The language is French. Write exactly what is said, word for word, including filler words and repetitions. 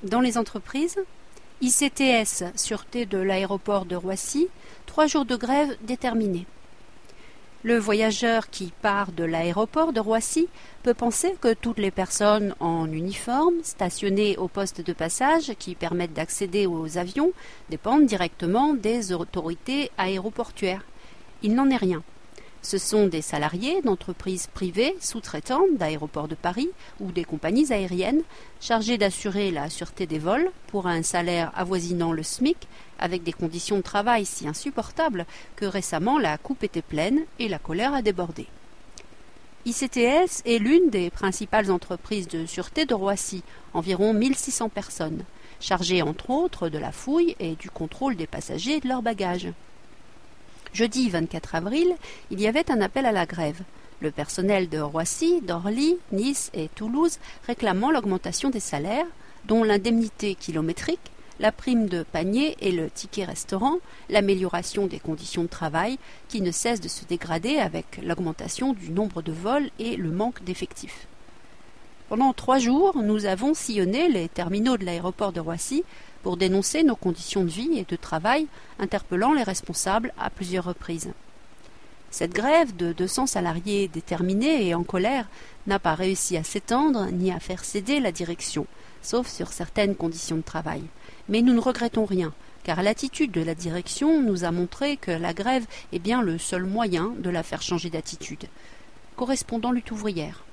Dans les entreprises, I C T S, sûreté de l'aéroport de Roissy, trois jours de grève déterminés. Le voyageur qui part de l'aéroport de Roissy peut penser que toutes les personnes en uniforme, stationnées au poste de passage qui permettent d'accéder aux avions, dépendent directement des autorités aéroportuaires. Il n'en est rien. Ce sont des salariés d'entreprises privées sous-traitantes d'Aéroports de Paris ou des compagnies aériennes chargées d'assurer la sûreté des vols pour un salaire avoisinant le SMIC avec des conditions de travail si insupportables que récemment la coupe était pleine et la colère a débordé. I C T S est l'une des principales entreprises de sûreté de Roissy, environ mille six cents personnes, chargées entre autres de la fouille et du contrôle des passagers et de leurs bagages. Jeudi vingt-quatre avril, il y avait un appel à la grève. Le personnel de Roissy, d'Orly, Nice et Toulouse réclamant l'augmentation des salaires, dont l'indemnité kilométrique, la prime de panier et le ticket restaurant, l'amélioration des conditions de travail qui ne cessent de se dégrader avec l'augmentation du nombre de vols et le manque d'effectifs. Pendant trois jours, nous avons sillonné les terminaux de l'aéroport de Roissy pour dénoncer nos conditions de vie et de travail, interpellant les responsables à plusieurs reprises. Cette grève de deux cents salariés déterminés et en colère n'a pas réussi à s'étendre ni à faire céder la direction, sauf sur certaines conditions de travail. Mais nous ne regrettons rien, car l'attitude de la direction nous a montré que la grève est bien le seul moyen de la faire changer d'attitude. Correspondant lutte ouvrière.